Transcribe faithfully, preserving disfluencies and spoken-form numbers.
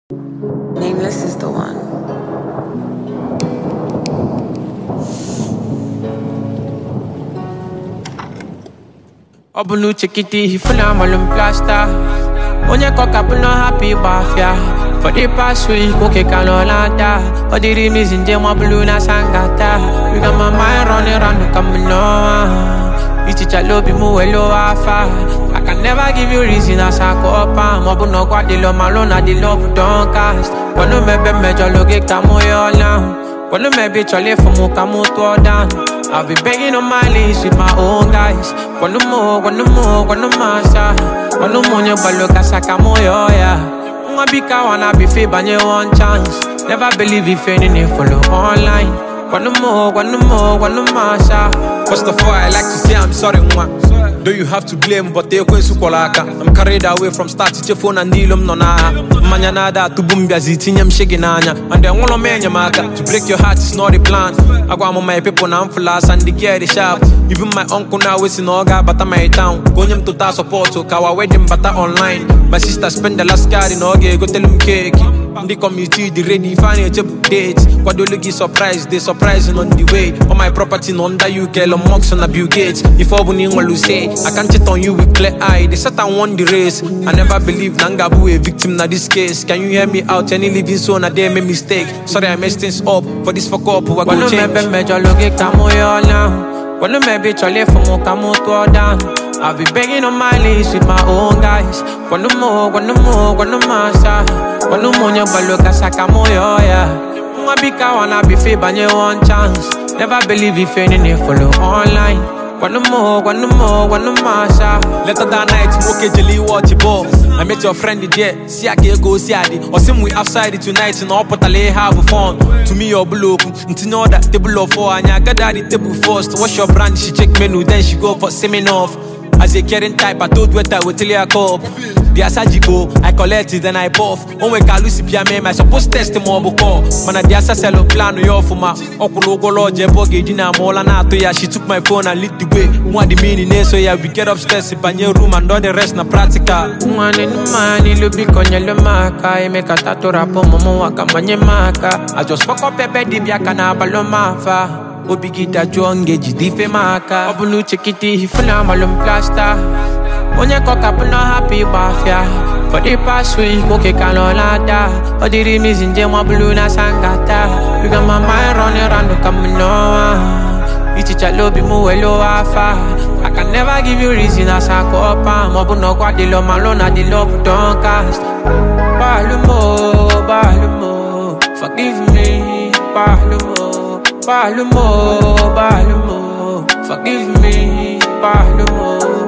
Nameless is the one. Obulu chikiti hifuna malum plasta. Onye koka puno happy bafia. For the past week, okay kanolanda. For the reason je mabulu na sangata. You got my mind running around the kamino. You teach a love you move hello afa. I can never give you reason as I go up. Mobu no kwa the love malona the love don't cast. Wanu mebe mejo loge kamo yo now. Wanu mebe chole fumu kamo to down. I've been begging on my list with my own guys. Wanu mo, wanu mo, wanu masa. Wanu mo nye balo kasaka mo yo ya. Mwa bika wana be fe banye one chance. Never believe if anything follow online. Wanu mo, wanu mo, wanu masa. First of all, I like to say I'm sorry, mwa. Though you have to blame, but they kwen sukolaka. I'm carried away from start to phone and deal no na. Manyana da to bumbia zitinyam sheginanya. And then one menya maka. To break your heart is not a plan. I go on my people now flas and the gear the sharp. Even my uncle now is in Oga, but I'm my town. Going to ta support to kawa wedding but online. My sister spend the last card in Oga, go tell him cake. The community, the ready, find a job dates. What do you get surprised? They surprising on the way. On my property, under you, Kelly Mox on the Bill Gates. If I wouldn't want to say, I can't cheat on you with clear eye. They said I won the race. I never believed Nangabu a victim in this case. Can you hear me out? Any living soul, I dare make mistake. Sorry, I messed things up. For this fuck up, we're gonna change. Wanu mebe chole fumu kamo to down. I've been begging on my list with my own guys. Wanu mo, wanu mo, wanu masa. Wanu mo nye balo kasaka mo yo ya. Mwa bika wana be fe banye one chance. Never believe if anything follow online. Wanu mo, wanu mo, wanu masa. Later that night, smoke jelly watch a ball. I met your friend there, see I can go see Adi. Or same we outside tonight in all potale have fun. To me your blue, until know that table of four and I got the table first. What's your brand? She check menu, then she go for semi off. As a caring type, I told what I would tell you a cup. The Asajigo, I collect it, then I puff. On we can lose P M M, I suppose test him over call. Man, the Asaselo plan yo for my Okoloko Lodge, Bogedina, Molana, Toya. She took my phone and lit the way. What the meaning is, so yeah, we get upstairs in your room and all the rest na practical. One in the man, you look on your maka. I make a tattoo rap on Momoaka, Manyamaka. I just fuck up a bed, Dibiakana, Balomafa. Obigita jonge jidife maka. Obulu chikiti hifuna malum plasta. Onye koka puno happy bafia. For the past week, okay kanolanda. For the reason je mabulu na sangata. You got my mind running around the kamino. You teach a love you move hello afa. I can never give you reason as I go up. Mobu no kwa the love malona the love don't cast. Balumo, balumo, forgive me, balumo. Balumo, balumo, forgive me, balumo.